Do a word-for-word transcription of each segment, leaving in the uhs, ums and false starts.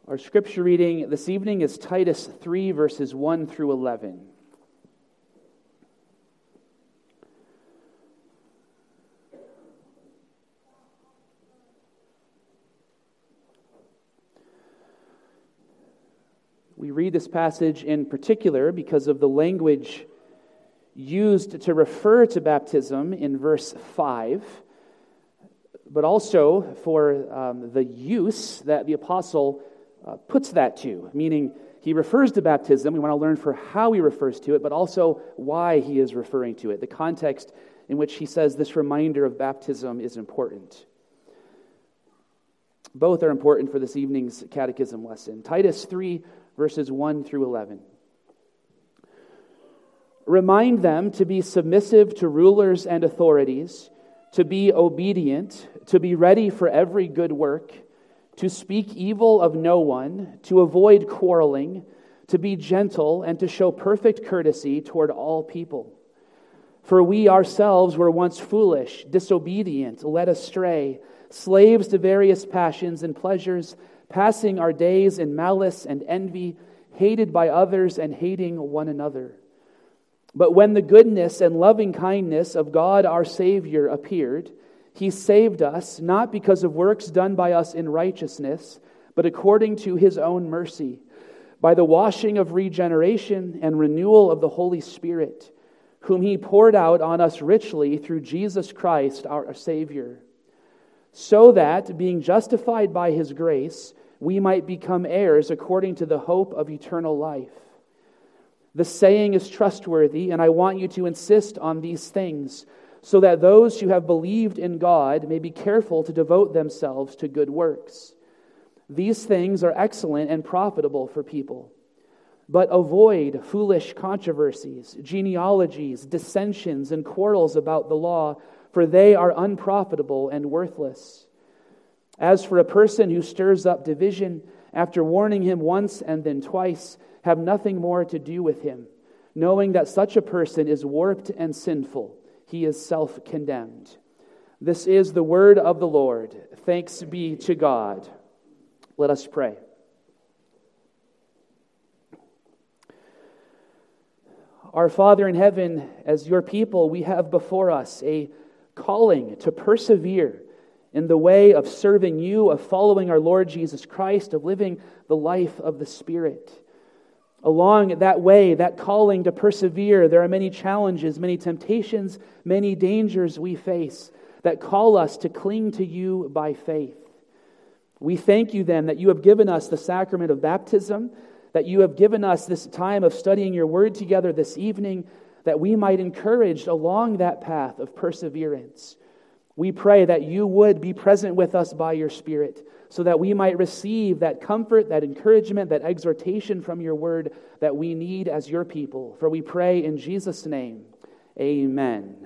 Our scripture reading this evening is Titus three, verses one through eleven. We read this passage in particular because of the language used to refer to baptism in verse five, but also for um, the use that the apostle uh, puts that to, meaning he refers to baptism. We want to learn for how he refers to it, but also why he is referring to it, the context in which he says this reminder of baptism is important. Both are important for this evening's catechism lesson. Titus three, verses one through eleven. Remind them to be submissive to rulers and authorities, to be obedient, to be ready for every good work, to speak evil of no one, to avoid quarreling, to be gentle, and to show perfect courtesy toward all people. For we ourselves were once foolish, disobedient, led astray, slaves to various passions and pleasures, passing our days in malice and envy, hated by others and hating one another. But when the goodness and loving kindness of God our Savior appeared, He saved us, not because of works done by us in righteousness, but according to His own mercy, by the washing of regeneration and renewal of the Holy Spirit, whom He poured out on us richly through Jesus Christ our Savior, so that, being justified by His grace, we might become heirs according to the hope of eternal life. The saying is trustworthy, and I want you to insist on these things, so that those who have believed in God may be careful to devote themselves to good works. These things are excellent and profitable for people. But avoid foolish controversies, genealogies, dissensions, and quarrels about the law, for they are unprofitable and worthless. As for a person who stirs up division, after warning him once and then twice, have nothing more to do with him, knowing that such a person is warped and sinful. He is self-condemned. This is the word of the Lord. Thanks be to God. Let us pray. Our Father in heaven, as your people, we have before us a calling to persevere in the way of serving you, of following our Lord Jesus Christ, of living the life of the Spirit. Along that way, that calling to persevere, there are many challenges, many temptations, many dangers we face that call us to cling to you by faith. We thank you then that you have given us the sacrament of baptism, that you have given us this time of studying your word together this evening, that we might encourage along that path of perseverance. We pray that you would be present with us by your Spirit, so that we might receive that comfort, that encouragement, that exhortation from your word that we need as your people. For we pray in Jesus' name, amen.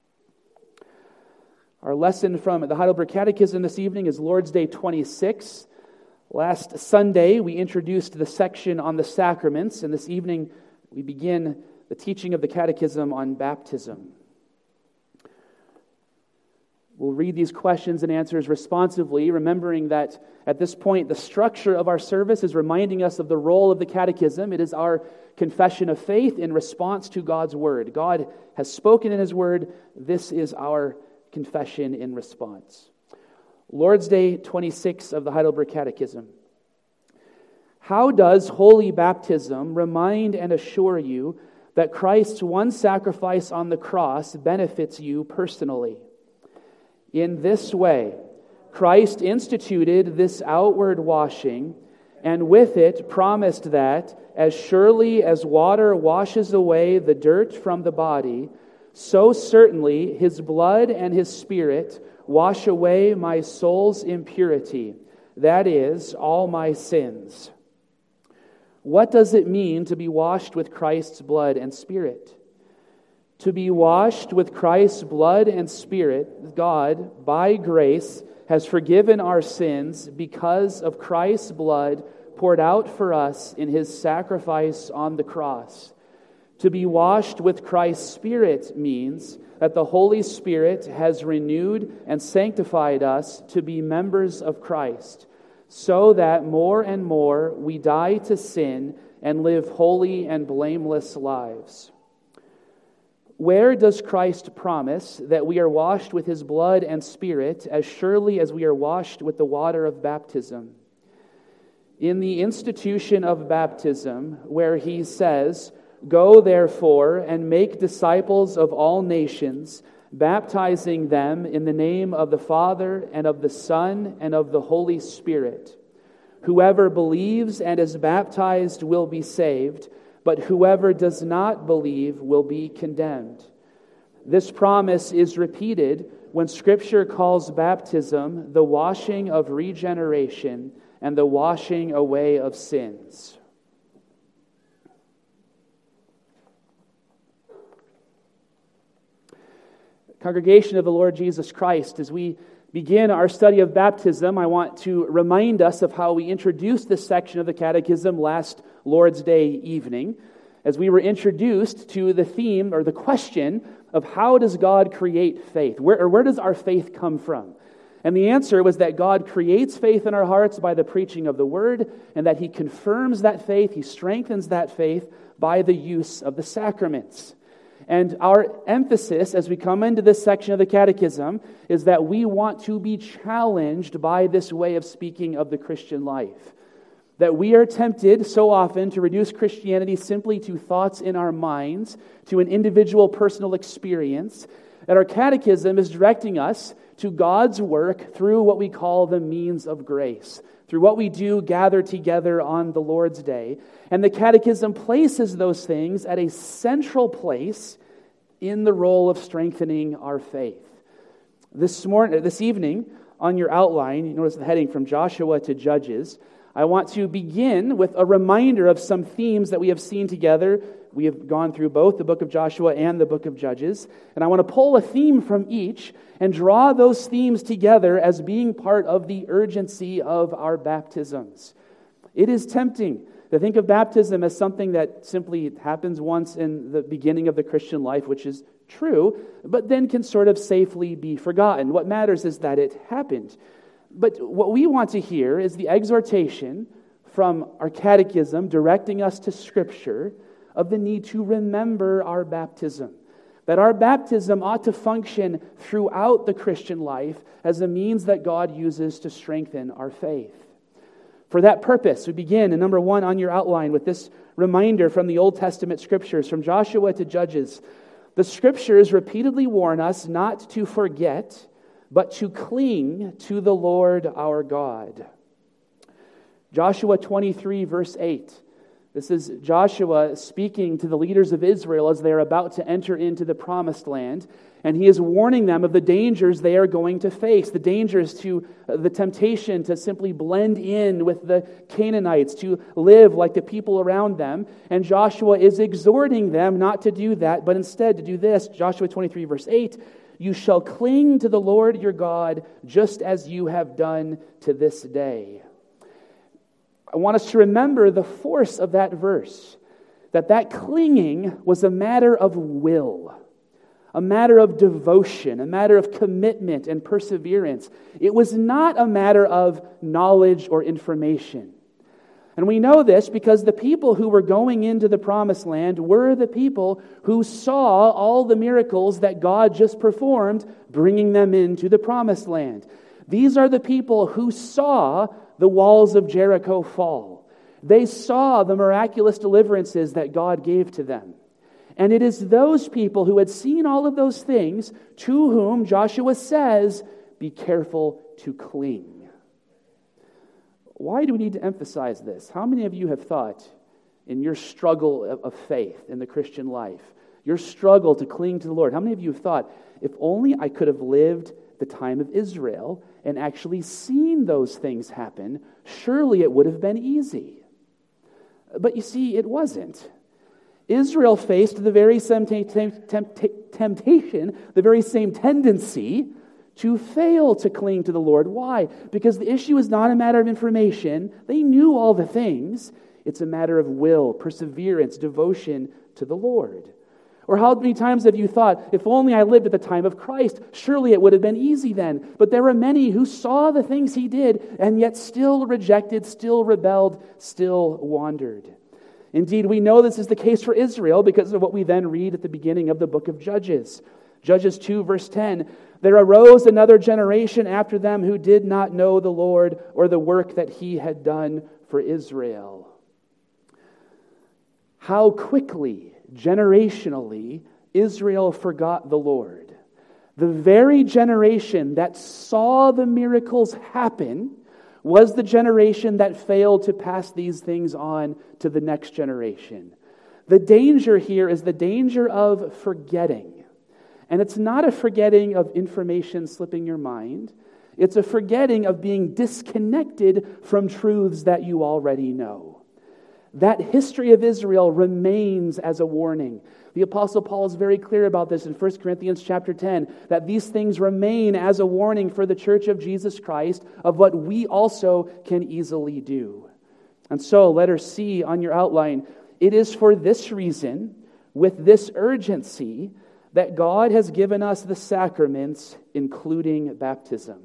Our lesson from the Heidelberg Catechism this evening is Lord's Day twenty-six. Last Sunday, we introduced the section on the sacraments, and this evening we begin the teaching of the Catechism on baptism. We'll read these questions and answers responsively, remembering that at this point the structure of our service is reminding us of the role of the Catechism. It is our confession of faith in response to God's Word. God has spoken in His Word. This is our confession in response. Lord's Day twenty-six of the Heidelberg Catechism. How does holy baptism remind and assure you that Christ's one sacrifice on the cross benefits you personally? In this way, Christ instituted this outward washing, and with it promised that, as surely as water washes away the dirt from the body, so certainly His blood and His Spirit wash away my soul's impurity, that is, all my sins. What does it mean to be washed with Christ's blood and Spirit? To be washed with Christ's blood and Spirit, God, by grace, has forgiven our sins because of Christ's blood poured out for us in His sacrifice on the cross. To be washed with Christ's Spirit means that the Holy Spirit has renewed and sanctified us to be members of Christ, so that more and more we die to sin and live holy and blameless lives. Where does Christ promise that we are washed with his blood and Spirit as surely as we are washed with the water of baptism? In the institution of baptism, where he says, "Go therefore and make disciples of all nations, baptizing them in the name of the Father and of the Son and of the Holy Spirit. Whoever believes and is baptized will be saved, but whoever does not believe will be condemned." This promise is repeated when Scripture calls baptism the washing of regeneration and the washing away of sins. Congregation of the Lord Jesus Christ, as we begin our study of baptism, I want to remind us of how we introduced this section of the Catechism last Lord's Day evening, as we were introduced to the theme or the question of how does God create faith? Where, or where does our faith come from? And the answer was that God creates faith in our hearts by the preaching of the Word, and that He confirms that faith, He strengthens that faith by the use of the sacraments. And our emphasis as we come into this section of the Catechism is that we want to be challenged by this way of speaking of the Christian life. That we are tempted so often to reduce Christianity simply to thoughts in our minds, to an individual personal experience, that our Catechism is directing us to God's work through what we call the means of grace, through what we do gather together on the Lord's Day. And the Catechism places those things at a central place in the role of strengthening our faith. This morning, this evening, on your outline, you notice the heading from Joshua to Judges. I want to begin with a reminder of some themes that we have seen together. We have gone through both the book of Joshua and the book of Judges. And I want to pull a theme from each and draw those themes together as being part of the urgency of our baptisms. It is tempting to think of baptism as something that simply happens once in the beginning of the Christian life, which is true, but then can sort of safely be forgotten. What matters is that it happened. But what we want to hear is the exhortation from our Catechism directing us to Scripture of the need to remember our baptism. That our baptism ought to function throughout the Christian life as a means that God uses to strengthen our faith. For that purpose, we begin in number one on your outline with this reminder from the Old Testament Scriptures, from Joshua to Judges. The Scriptures repeatedly warn us not to forget, but to cling to the Lord our God. Joshua twenty-three, verse eight. This is Joshua speaking to the leaders of Israel as they are about to enter into the promised land. And he is warning them of the dangers they are going to face, the dangers to uh, the temptation to simply blend in with the Canaanites, to live like the people around them. And Joshua is exhorting them not to do that, but instead to do this. Joshua twenty-three, verse eight, "You shall cling to the Lord your God just as you have done to this day." I want us to remember the force of that verse, that that clinging was a matter of will, a matter of devotion, a matter of commitment and perseverance. It was not a matter of knowledge or information. And we know this because the people who were going into the promised land were the people who saw all the miracles that God just performed, bringing them into the promised land. These are the people who saw the walls of Jericho fall. They saw the miraculous deliverances that God gave to them. And it is those people who had seen all of those things to whom Joshua says, be careful to cling. Why do we need to emphasize this? How many of you have thought in your struggle of faith in the Christian life, your struggle to cling to the Lord, how many of you have thought, if only I could have lived the time of Israel and actually seen those things happen, surely it would have been easy. But you see, it wasn't. Israel faced the very same temptation, the very same tendency to fail to cling to the Lord. Why? Because the issue is not a matter of information. They knew all the things. It's a matter of will, perseverance, devotion to the Lord. Or how many times have you thought, if only I lived at the time of Christ, surely it would have been easy then. But there were many who saw the things he did and yet still rejected, still rebelled, still wandered. Indeed, we know this is the case for Israel because of what we then read at the beginning of the book of Judges. Judges two, verse ten, there arose another generation after them who did not know the Lord or the work that he had done for Israel. How quickly, generationally, Israel forgot the Lord. The very generation that saw the miracles happen was the generation that failed to pass these things on to the next generation. The danger here is the danger of forgetting. And it's not a forgetting of information slipping your mind. It's a forgetting of being disconnected from truths that you already know. That history of Israel remains as a warning. The Apostle Paul is very clear about this in First Corinthians chapter ten, that these things remain as a warning for the church of Jesus Christ of what we also can easily do. And so, letter C on your outline, it is for this reason, with this urgency, that God has given us the sacraments, including baptism.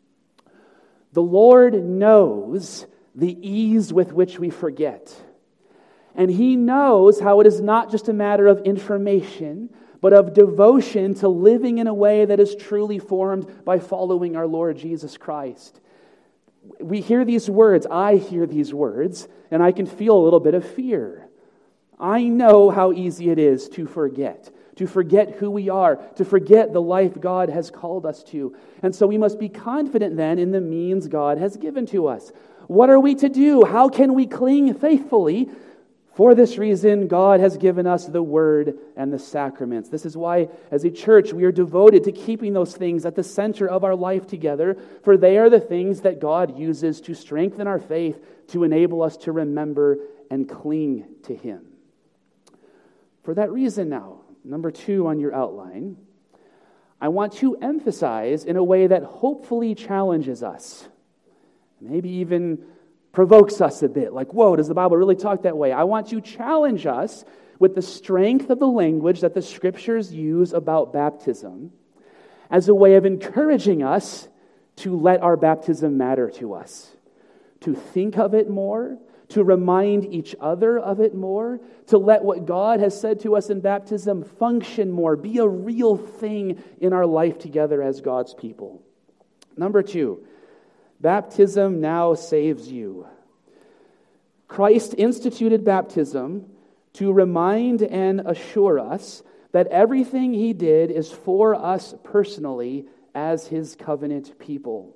The Lord knows the ease with which we forget. And He knows how it is not just a matter of information, but of devotion to living in a way that is truly formed by following our Lord Jesus Christ. We hear these words, I hear these words, and I can feel a little bit of fear. I know how easy it is to forget. To forget who we are, to forget the life God has called us to. And so we must be confident then in the means God has given to us. What are we to do? How can we cling faithfully? For this reason, God has given us the Word and the sacraments. This is why, as a church, we are devoted to keeping those things at the center of our life together, for they are the things that God uses to strengthen our faith, to enable us to remember and cling to Him. For that reason now, number two on your outline, I want to emphasize in a way that hopefully challenges us, maybe even provokes us a bit, like, whoa, does the Bible really talk that way? I want to challenge us with the strength of the language that the Scriptures use about baptism as a way of encouraging us to let our baptism matter to us, to think of it more, to remind each other of it more, to let what God has said to us in baptism function more, be a real thing in our life together as God's people. Number two, baptism now saves you. Christ instituted baptism to remind and assure us that everything He did is for us personally as His covenant people.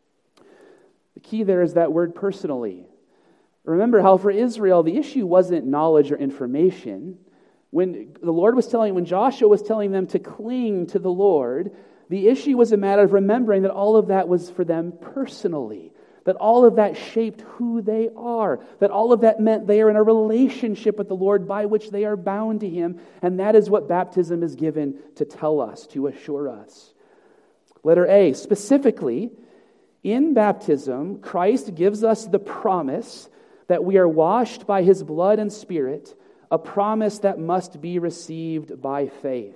The key there is that word personally. Remember how for Israel, the issue wasn't knowledge or information. When the Lord was telling, when Joshua was telling them to cling to the Lord, the issue was a matter of remembering that all of that was for them personally, that all of that shaped who they are, that all of that meant they are in a relationship with the Lord by which they are bound to Him, and that is what baptism is given to tell us, to assure us. Letter A, specifically, in baptism, Christ gives us the promise that we are washed by His blood and Spirit, a promise that must be received by faith.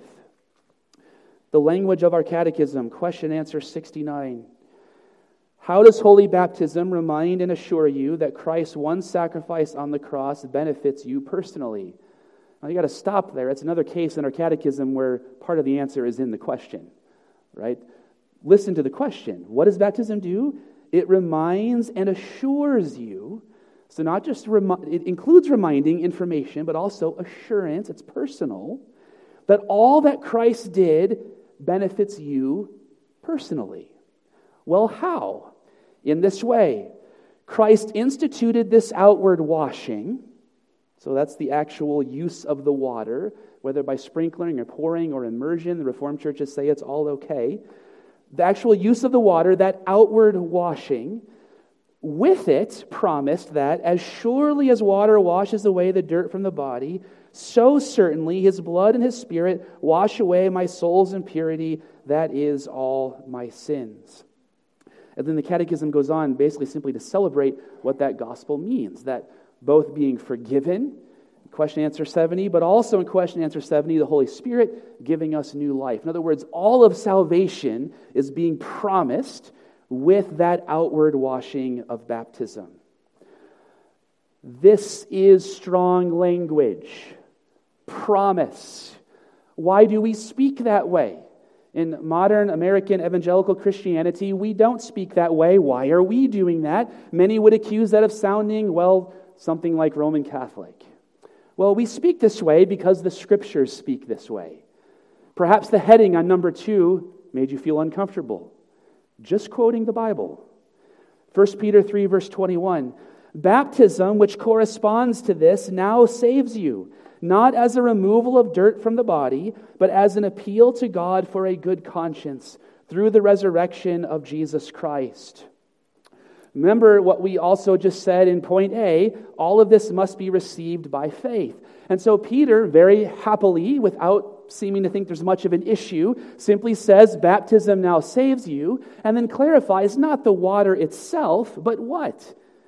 The language of our catechism, question answer sixty-nine. How does holy baptism remind and assure you that Christ's one sacrifice on the cross benefits you personally? Now you got to stop there. It's another case in our catechism where part of the answer is in the question, right? Listen to the question. What does baptism do? It reminds and assures you. So not just, remi- it includes reminding information, but also assurance, it's personal, that all that Christ did benefits you personally. Well, how? In this way, Christ instituted this outward washing, so that's the actual use of the water, whether by sprinkling or pouring or immersion. The Reformed churches say it's all okay. The actual use of the water, that outward washing, with it promised that as surely as water washes away the dirt from the body, so certainly His blood and His Spirit wash away my soul's impurity, that is, all my sins. And then the Catechism goes on basically simply to celebrate what that gospel means, that both being forgiven, question answer seventy, but also in question answer seventy, the Holy Spirit giving us new life. In other words, all of salvation is being promised with that outward washing of baptism. This is strong language. Promise. Why do we speak that way? In modern American evangelical Christianity, we don't speak that way. Why are we doing that? Many would accuse that of sounding, well, something like Roman Catholic. Well, we speak this way because the Scriptures speak this way. Perhaps the heading on number two made you feel uncomfortable. Just quoting the Bible. First Peter three, verse twenty-one. Baptism, which corresponds to this, now saves you, not as a removal of dirt from the body, but as an appeal to God for a good conscience through the resurrection of Jesus Christ. Remember what we also just said in point A, all of this must be received by faith. And so Peter, very happily, without seeming to think there's much of an issue, simply says baptism now saves you, and then clarifies not the water itself, but what?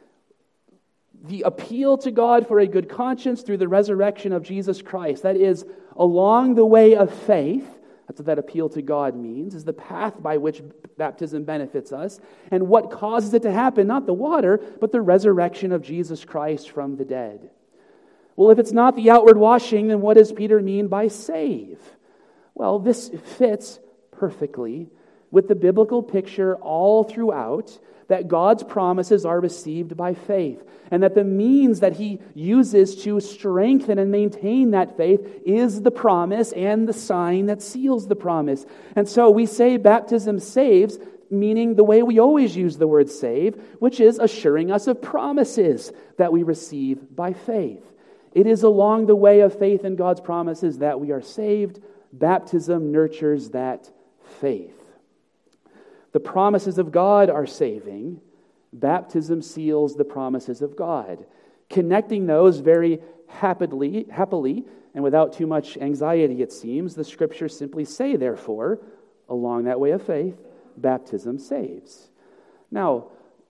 The appeal to God for a good conscience through the resurrection of Jesus Christ. That is, along the way of faith, that's what that appeal to God means, is the path by which baptism benefits us. And what causes it to happen, not the water, but the resurrection of Jesus Christ from the dead. Well, if it's not the outward washing, then what does Peter mean by save? Well, this fits perfectly with the biblical picture all throughout, that God's promises are received by faith, and that the means that He uses to strengthen and maintain that faith is the promise and the sign that seals the promise. And so we say baptism saves, meaning the way we always use the word save, which is assuring us of promises that we receive by faith. It is along the way of faith in God's promises that we are saved. Baptism nurtures that faith. The promises of God are saving. Baptism seals the promises of God. Connecting those very happily, happily and without too much anxiety, it seems, the Scriptures simply say, therefore, along that way of faith, baptism saves. Now,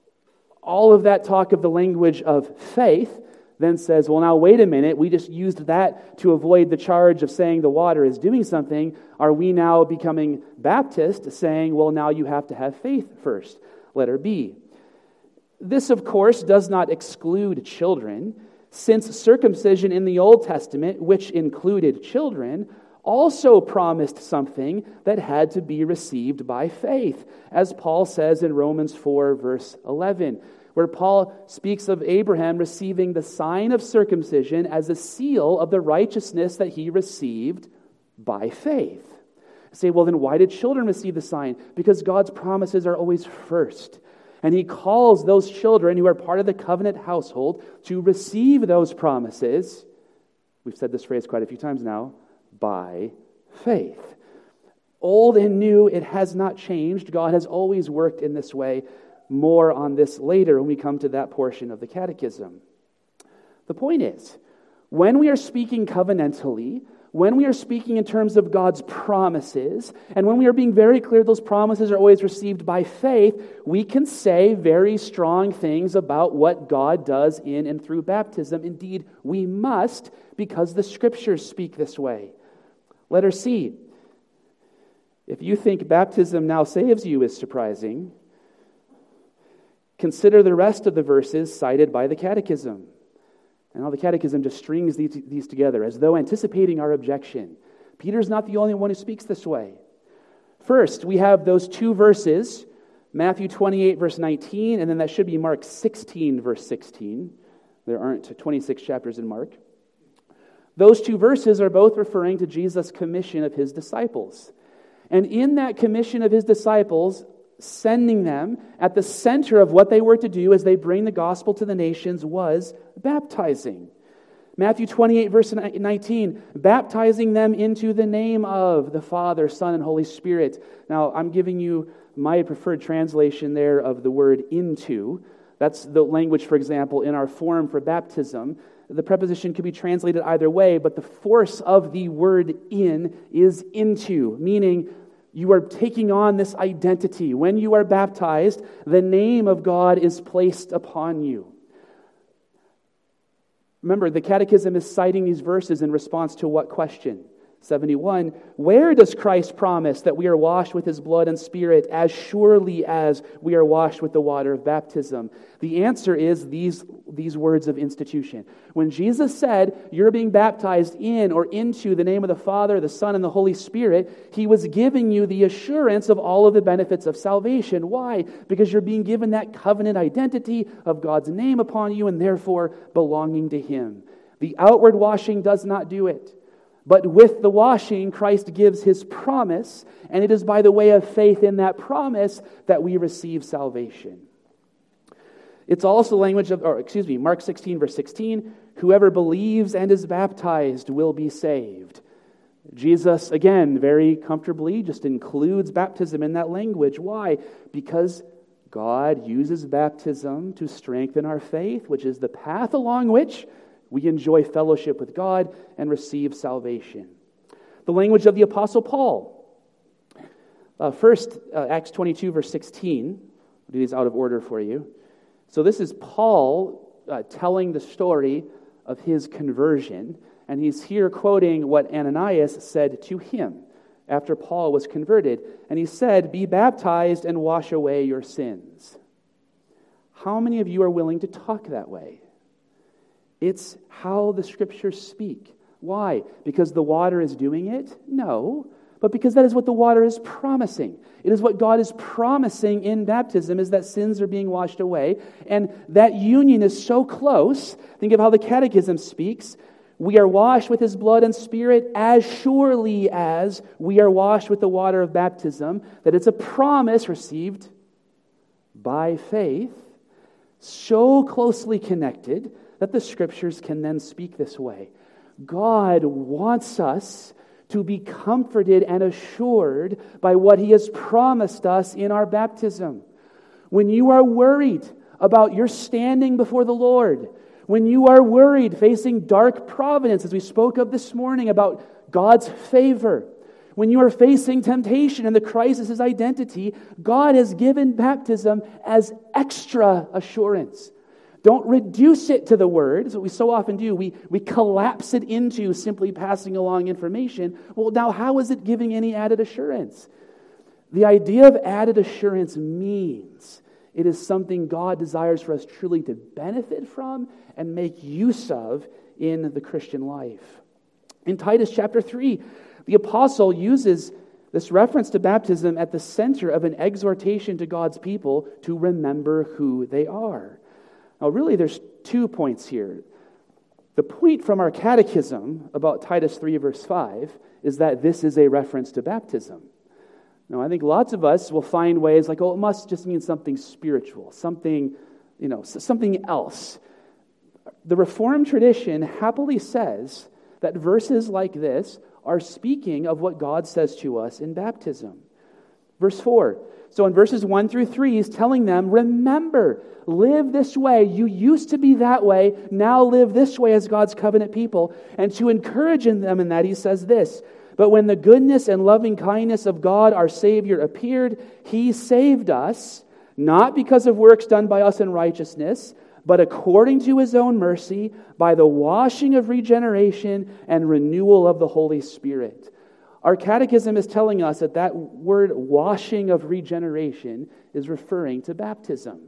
all of that talk of the language of faith then says, well, now wait a minute, we just used that to avoid the charge of saying the water is doing something. Are we now becoming Baptist, saying, well, now you have to have faith first? Letter B. This, of course, does not exclude children, since circumcision in the Old Testament, which included children, also promised something that had to be received by faith, as Paul says in Romans four, verse eleven. Where Paul speaks of Abraham receiving the sign of circumcision as a seal of the righteousness that he received by faith. I say, well, then why did children receive the sign? Because God's promises are always first. And He calls those children who are part of the covenant household to receive those promises. We've said this phrase quite a few times now, by faith. Old and new, it has not changed. God has always worked in this way. More on this later when we come to that portion of the catechism. The point is, when we are speaking covenantally, when we are speaking in terms of God's promises, and when we are being very clear those promises are always received by faith, we can say very strong things about what God does in and through baptism. Indeed, we must, because the Scriptures speak this way. Letter C. If you think baptism now saves you is surprising, consider the rest of the verses cited by the Catechism. And how the Catechism just strings these, these together as though anticipating our objection. Peter's not the only one who speaks this way. First, we have those two verses, Matthew twenty-eight, verse nineteen, and then that should be Mark sixteen, verse sixteen. There aren't twenty-six chapters in Mark. Those two verses are both referring to Jesus' commission of His disciples. And in that commission of His disciples, sending them at the center of what they were to do as they bring the gospel to the nations was baptizing. Matthew twenty-eight, verse nineteen, baptizing them into the name of the Father, Son, and Holy Spirit. Now, I'm giving you my preferred translation there of the word into. That's the language, for example, in our form for baptism. The preposition could be translated either way, but the force of the word in is into, meaning you are taking on this identity. When you are baptized, the name of God is placed upon you. Remember, the Catechism is citing these verses in response to what question? seventy-one, where does Christ promise that we are washed with His blood and Spirit as surely as we are washed with the water of baptism? The answer is these, these words of institution. When Jesus said, you're being baptized in or into the name of the Father, the Son, and the Holy Spirit, He was giving you the assurance of all of the benefits of salvation. Why? Because you're being given that covenant identity of God's name upon you and therefore belonging to Him. The outward washing does not do it. But with the washing, Christ gives His promise, and it is by the way of faith in that promise that we receive salvation. It's also language of, or excuse me, Mark sixteen, verse sixteen, whoever believes and is baptized will be saved. Jesus, again, very comfortably just includes baptism in that language. Why? Because God uses baptism to strengthen our faith, which is the path along which we enjoy fellowship with God and receive salvation. The language of the Apostle Paul. Uh, first, uh, Acts twenty-two, verse sixteen. I'll do these out of order for you. So this is Paul uh, telling the story of his conversion, and he's here quoting what Ananias said to him after Paul was converted. And he said, be baptized and wash away your sins. How many of you are willing to talk that way? It's how the Scriptures speak. Why? Because the water is doing it? No, but because that is what the water is promising. It is what God is promising in baptism, is that sins are being washed away. And that union is so close. Think of how the Catechism speaks. We are washed with His blood and Spirit as surely as we are washed with the water of baptism. That it's a promise received by faith, so closely connected that the Scriptures can then speak this way. God wants us to be comforted and assured by what He has promised us in our baptism. When you are worried about your standing before the Lord, when you are worried facing dark providence, as we spoke of this morning about God's favor, when you are facing temptation and the crisis is identity, God has given baptism as extra assurance. Don't reduce it to the Word. That's what we so often do. We, we collapse it into simply passing along information. Well, now how is it giving any added assurance? The idea of added assurance means it is something God desires for us truly to benefit from and make use of in the Christian life. In Titus chapter three, the apostle uses this reference to baptism at the center of an exhortation to God's people to remember who they are. Now, really, there's two points here. The point from our catechism about Titus three, verse five, is that this is a reference to baptism. Now, I think lots of us will find ways like, oh, it must just mean something spiritual, something, you know, something else. The Reformed tradition happily says that verses like this are speaking of what God says to us in baptism. Verse four. So in verses one through three, he's telling them, remember, live this way. You used to be that way. Now live this way as God's covenant people. And to encourage them in that, he says this, but when the goodness and loving kindness of God, our Savior, appeared, He saved us, not because of works done by us in righteousness, but according to His own mercy, by the washing of regeneration and renewal of the Holy Spirit. Our catechism is telling us that that word washing of regeneration is referring to baptism.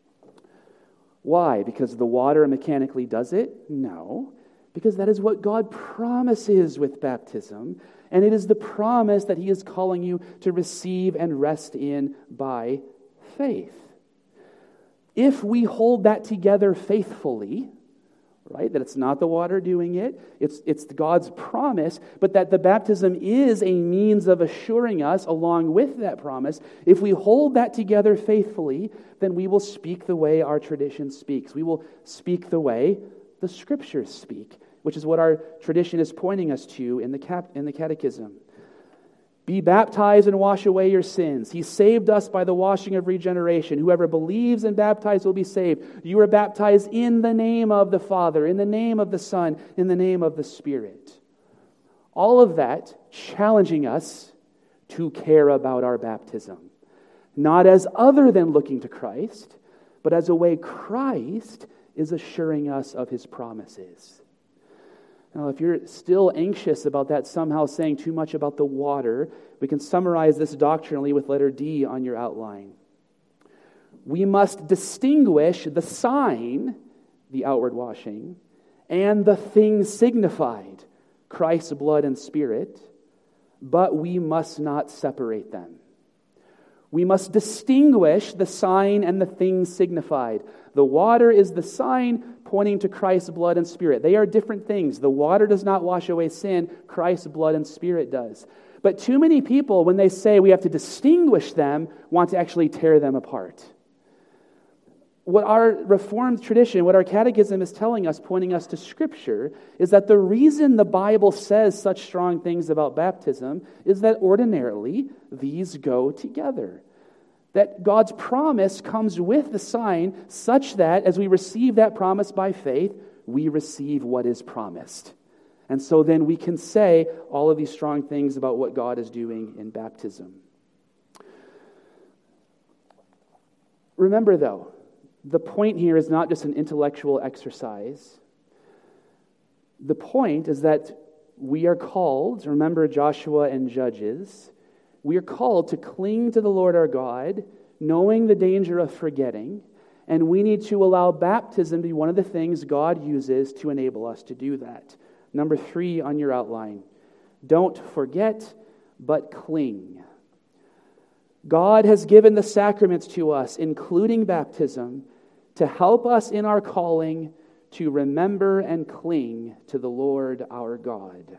Why? Because the water mechanically does it? No. Because that is what God promises with baptism. And it is the promise that He is calling you to receive and rest in by faith. If we hold that together faithfully, right, that it's not the water doing it, it's, it's God's promise, but that the baptism is a means of assuring us along with that promise, if we hold that together faithfully, then we will speak the way our tradition speaks. We will speak the way the Scriptures speak, which is what our tradition is pointing us to in the cap, in the catechism. Be baptized and wash away your sins. He saved us by the washing of regeneration. Whoever believes and baptized will be saved. You are baptized in the name of the Father, in the name of the Son, in the name of the Spirit. All of that challenging us to care about our baptism. Not as other than looking to Christ, but as a way Christ is assuring us of his promises. Now, if you're still anxious about that somehow saying too much about the water, we can summarize this doctrinally with letter D on your outline. We must distinguish the sign, the outward washing, and the thing signified, Christ's blood and Spirit, but we must not separate them. We must distinguish the sign and the thing signified. The water is the sign pointing to Christ's blood and Spirit. They are different things. The water does not wash away sin. Christ's blood and Spirit does. But too many people, when they say we have to distinguish them, want to actually tear them apart. What our Reformed tradition, what our catechism is telling us, pointing us to Scripture, is that the reason the Bible says such strong things about baptism is that ordinarily these go together. That God's promise comes with the sign such that as we receive that promise by faith, we receive what is promised. And so then we can say all of these strong things about what God is doing in baptism. Remember, though, the point here is not just an intellectual exercise. The point is that we are called, remember Joshua and Judges, we are called to cling to the Lord our God, knowing the danger of forgetting, and we need to allow baptism to be one of the things God uses to enable us to do that. Number three on your outline, don't forget, but cling. God has given the sacraments to us, including baptism, to help us in our calling to remember and cling to the Lord our God.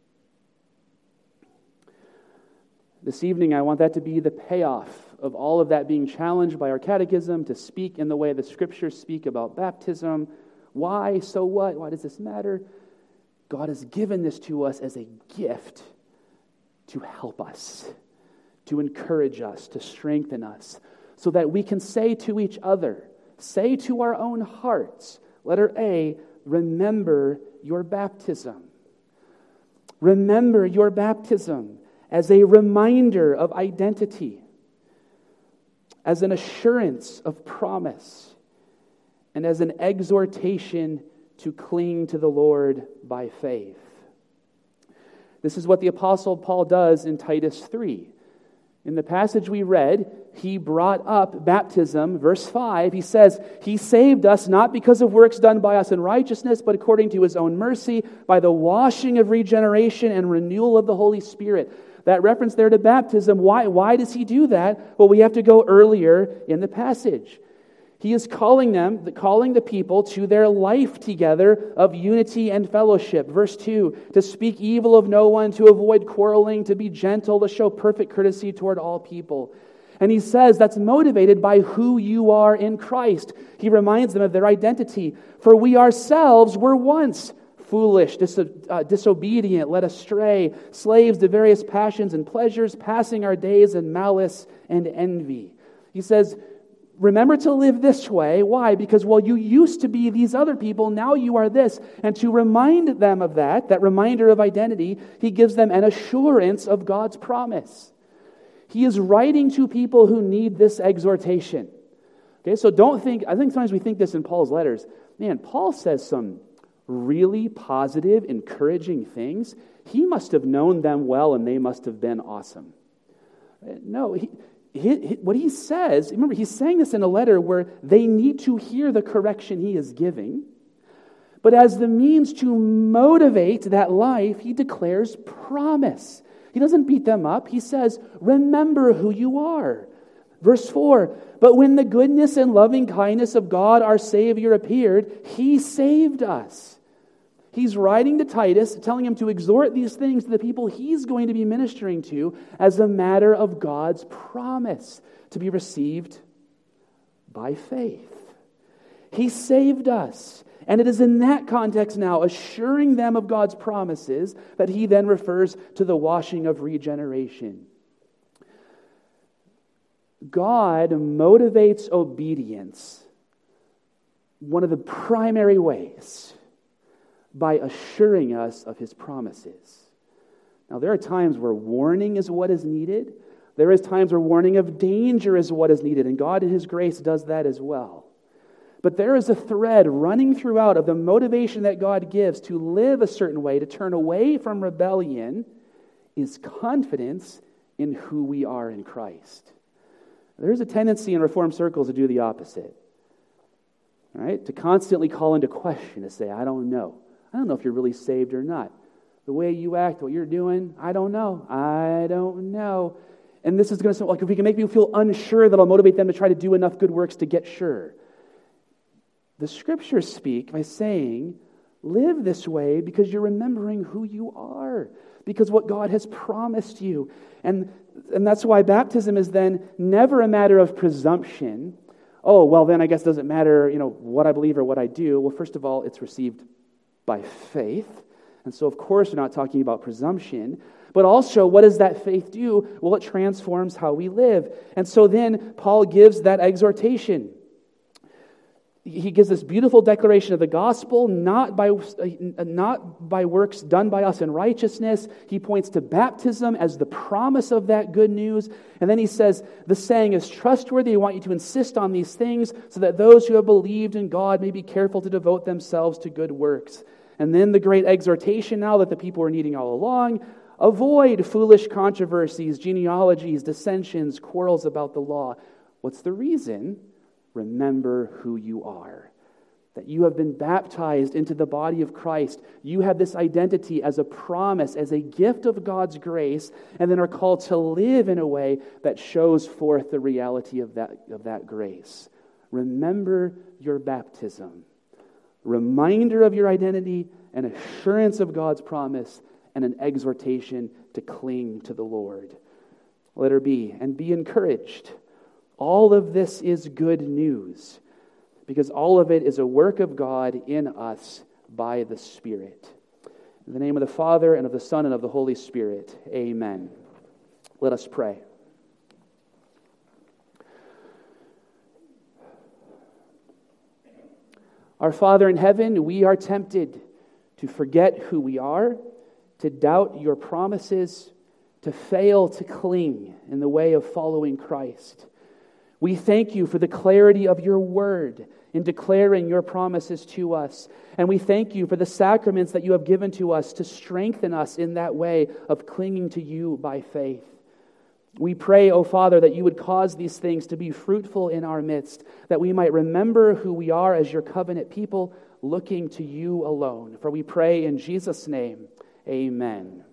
This evening, I want that to be the payoff of all of that being challenged by our catechism to speak in the way the Scriptures speak about baptism. Why? So what? Why does this matter? God has given this to us as a gift to help us, to encourage us, to strengthen us, so that we can say to each other, say to our own hearts, letter A, remember your baptism. Remember your baptism as a reminder of identity, as an assurance of promise, and as an exhortation to cling to the Lord by faith. This is what the Apostle Paul does in Titus three. In the passage we read, he brought up baptism. Verse five, he says, He saved us not because of works done by us in righteousness, but according to His own mercy, by the washing of regeneration and renewal of the Holy Spirit. That reference there to baptism, why, why does he do that? Well, we have to go earlier in the passage. He is calling them, calling the people to their life together of unity and fellowship. Verse two, to speak evil of no one, to avoid quarreling, to be gentle, to show perfect courtesy toward all people. And he says that's motivated by who you are in Christ. He reminds them of their identity. For we ourselves were once foolish, dis- uh, disobedient, led astray, slaves to various passions and pleasures, passing our days in malice and envy. He says, remember to live this way. Why? Because, well, you used to be these other people, now you are this. And to remind them of that, that reminder of identity, he gives them an assurance of God's promise. He is writing to people who need this exhortation. Okay, so don't think, I think sometimes we think this in Paul's letters. Man, Paul says some really positive, encouraging things. He must have known them well and they must have been awesome. No, he... He, he, what he says, remember, he's saying this in a letter where they need to hear the correction he is giving. But as the means to motivate that life, he declares promise. He doesn't beat them up. He says, remember who you are. Verse four, but when the goodness and loving kindness of God our Savior appeared, He saved us. He's writing to Titus, telling him to exhort these things to the people he's going to be ministering to as a matter of God's promise to be received by faith. He saved us. And it is in that context now, assuring them of God's promises, that he then refers to the washing of regeneration. God motivates obedience, one of the primary ways, by assuring us of His promises. Now, there are times where warning is what is needed. There is times where warning of danger is what is needed, and God in His grace does that as well. But there is a thread running throughout of the motivation that God gives to live a certain way, to turn away from rebellion, is confidence in who we are in Christ. There's a tendency in Reformed circles to do the opposite. Right? To constantly call into question, to say, I don't know. I don't know if you're really saved or not. The way you act, what you're doing, I don't know. I don't know. And this is going to sound like if we can make people feel unsure, that'll motivate them to try to do enough good works to get sure. The Scriptures speak by saying, live this way because you're remembering who you are, because what God has promised you. And, and that's why baptism is then never a matter of presumption. Oh, well, then I guess it doesn't matter, you know, what I believe or what I do. Well, first of all, it's received by faith. And so, of course, we're not talking about presumption. But also, what does that faith do? Well, it transforms how we live. And so then Paul gives that exhortation. He gives this beautiful declaration of the gospel, not by, not by works done by us in righteousness. He points to baptism as the promise of that good news. And then he says, the saying is trustworthy. I want you to insist on these things so that those who have believed in God may be careful to devote themselves to good works. And then the great exhortation now that the people were needing all along, avoid foolish controversies, genealogies, dissensions, quarrels about the law. What's the reason? Remember who you are, that you have been baptized into the body of Christ. You have this identity as a promise, as a gift of God's grace, and then are called to live in a way that shows forth the reality of that, of that grace. Remember your baptism, reminder of your identity, an assurance of God's promise, and an exhortation to cling to the Lord. Letter B, and be encouraged. All of this is good news because all of it is a work of God in us by the Spirit. In the name of the Father, and of the Son, and of the Holy Spirit, amen. Let us pray. Our Father in heaven, we are tempted to forget who we are, to doubt your promises, to fail to cling in the way of following Christ. We thank you for the clarity of your word in declaring your promises to us. And we thank you for the sacraments that you have given to us to strengthen us in that way of clinging to you by faith. We pray, O Father, that you would cause these things to be fruitful in our midst, that we might remember who we are as your covenant people, looking to you alone. For we pray in Jesus' name, amen.